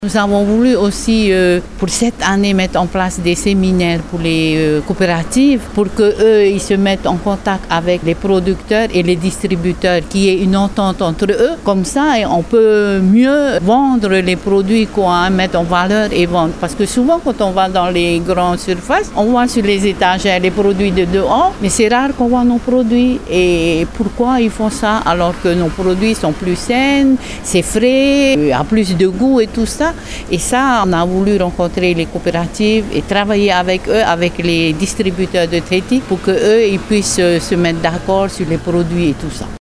Nous avons voulu aussi pour cette année mettre en place des séminaires pour les coopératives pour qu'eux ils se mettent en contact avec les producteurs et les distributeurs, qu'il y ait une entente entre eux. Comme ça, on peut mieux vendre les produits mettre en valeur et vendre. Parce que souvent quand on va dans les grandes surfaces, on voit sur les étagères les produits de dehors, mais c'est rare qu'on voit nos produits. Et pourquoi ils font ça alors que nos produits sont plus sains, c'est frais, il y a plus de goût et tout ça. Et ça, on a voulu rencontrer les coopératives et travailler avec eux, avec les distributeurs de Teti, pour qu'eux ils puissent se mettre d'accord sur les produits et tout ça.